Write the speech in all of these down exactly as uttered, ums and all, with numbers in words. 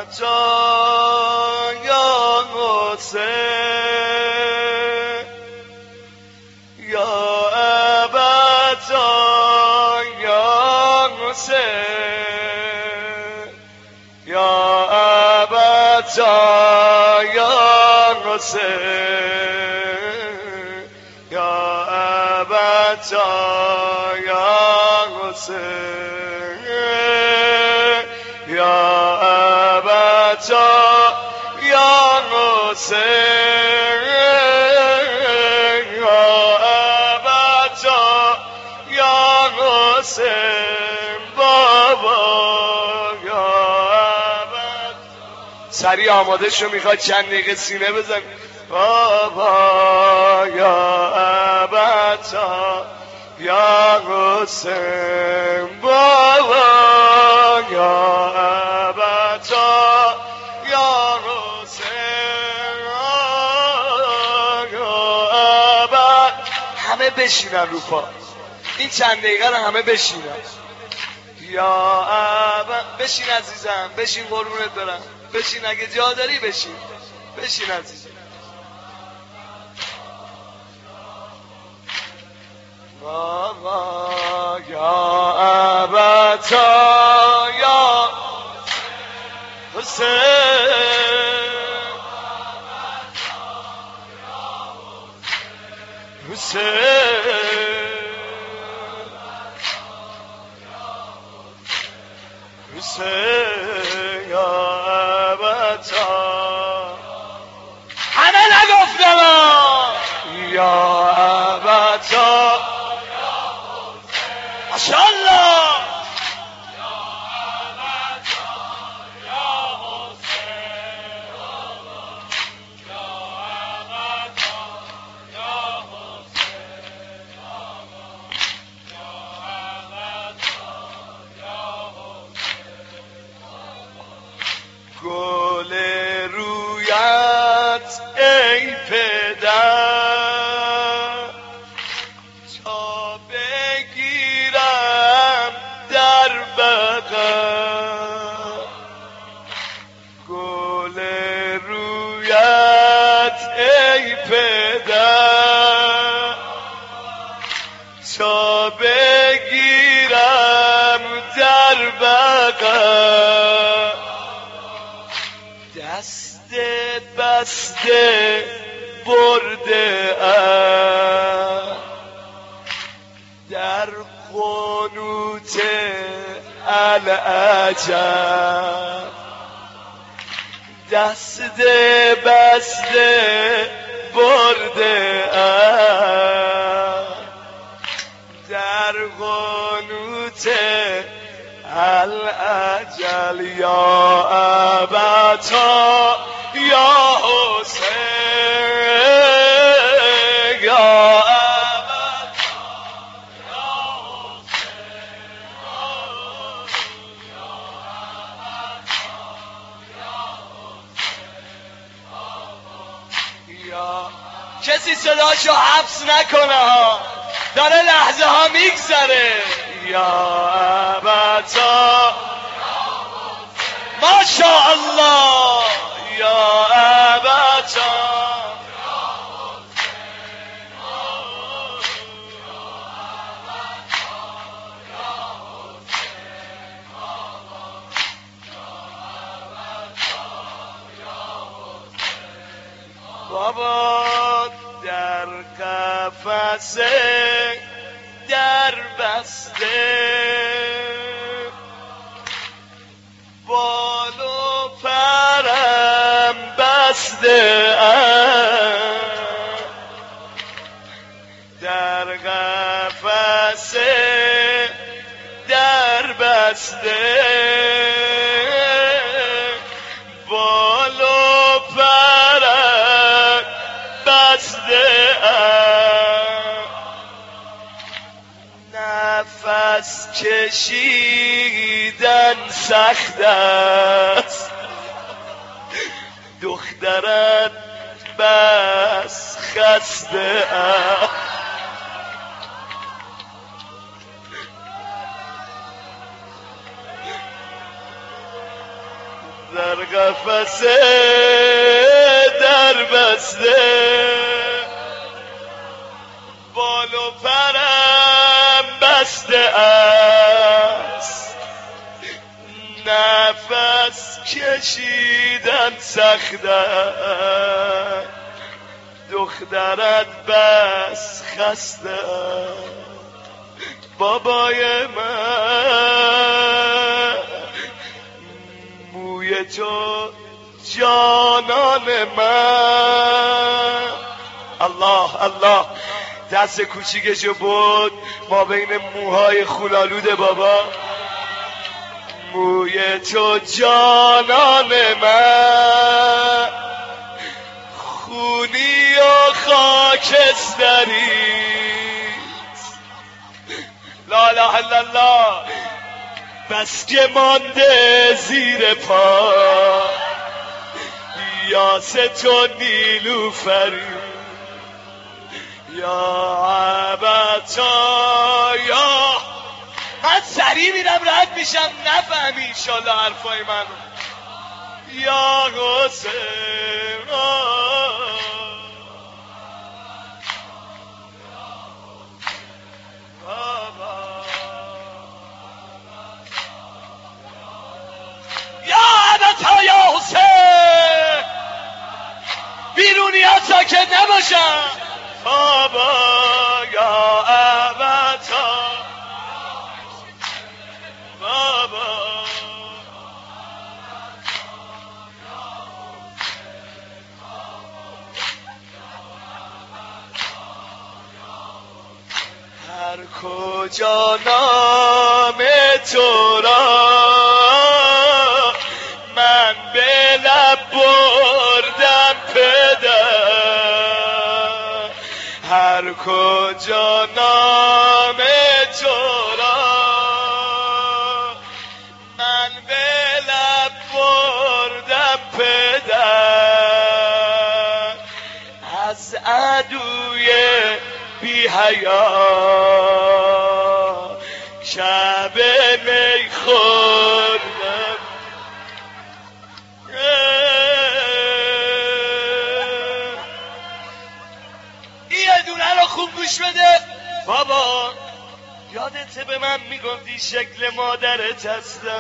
جان یا حسین یا ابد جان یا حسین یا ابد جان یا حسین یا ابد جان یا حسین یا ابد جان یا حسین یا ابد جان یا حسین بابا یا ابد. سریع آماده شو، میخواد چند دقیقه سینه بزن. بابا یا ابد جان یا حسین بابا یا ابد جان یا حسین یا ابد. همه بشینن رو پا، این چند دقیقه رو همه بشینن. یا ابد. بشین عزیزم، بشین قربونت برم، بشین اگه جا داری بشین، بشین عزیزم. بابا یا ابد جان یا حسین حسین حسین یا ابد جان. همه نگفتم یا ابد جان ماشاءالله گل رویت ای پدر تا بگیرم در بغل. گل رویت ای پدر تا بگیرم در بغل. دست بسته برده ام در قنوت العجب. دست بسته برده ام در قنوت الاجل. یا ابد جان یا حسین یا ابد یا حسین یا. کسی صداشو حبس نکنه ها، داره لحظه ها میگذره. یا ابد جان ماشاءالله یا ابد جان. بابا در قفس در بسته بال و پرم بسته ام در قفس در بسته بال و پرم بسته ام. نفس کشیدن سخت است دخترت بس خسته ام. در قفس در بسته بال و پرم بسته است نفس کشیدن سخت است دخترت بس خسته است بابای من موی تو جانان من الله الله دست کوچیکشو بود ما بین موهای خونالود بابا موی تو جانان من خونی و خاکستری لا اله الا الله بس که مانده زیر پا یاس تو نیلوفری یا عبتا یا من سریع میرم رد میشم نفهمی انشالله حرفای من یا حسین یا عبتا یا حسین بیرونی ها ساکت نباشن بابا یا عبتا بابا هر کجا نام تو را من به لب بردم پدر هر کجا نام تو را من به لب بردم پدر از عدوی بی حیا شب می خوردم یه دونه رو خوب گوش بده بابا یادته به من میگفتی شکل مادرت هستم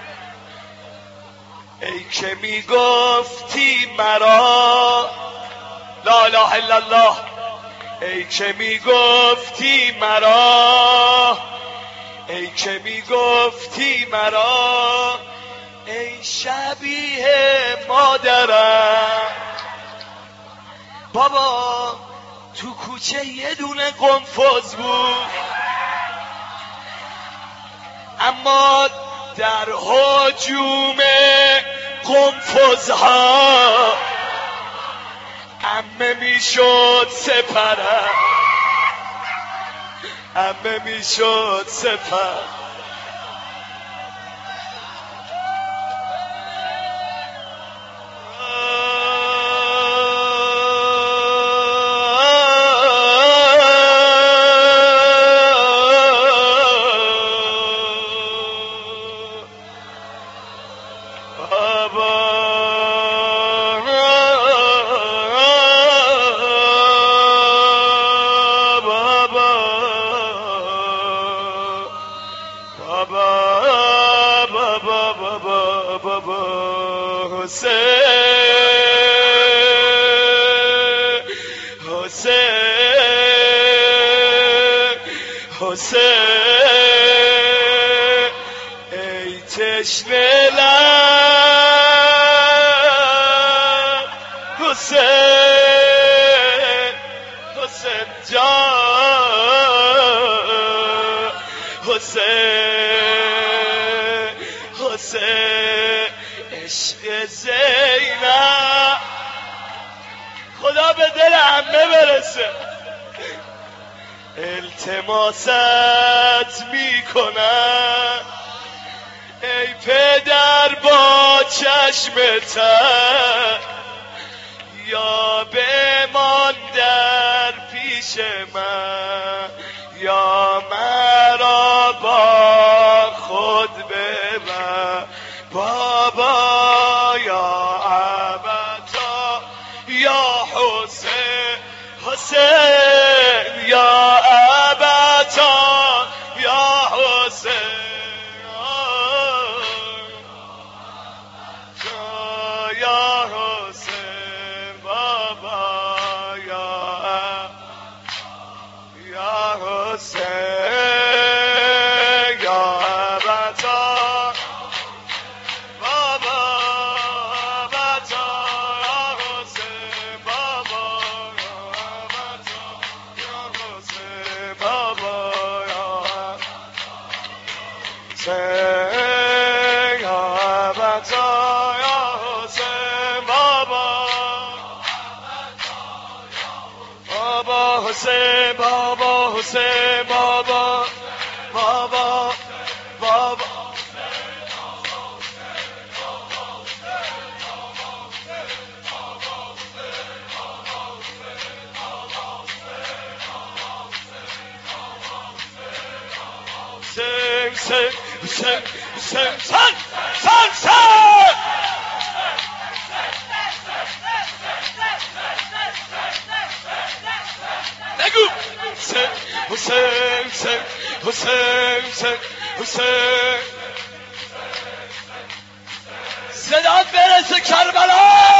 ای که میگفتی مرا لا اله الا الله ای که میگفتی مرا ای که میگفتی مرا ای شبیه مادرم بابا تو کوچه یه دونه قنفذ بود اما در هجوم قنفذها عمه میشد سپرم عمه میشد سپر ای تشنه لب حسین حسین جان حسین حسین عشق زینب خدا به دل عمه برسه التماست میکنم ای پدر با چشم تر یا بمان در پیش من یا مرا با خود ببر بابا حسین حسین حسین حسین سن سن سن نگو حسین حسین حسین حسین حسین حسین صدات برسه کربلا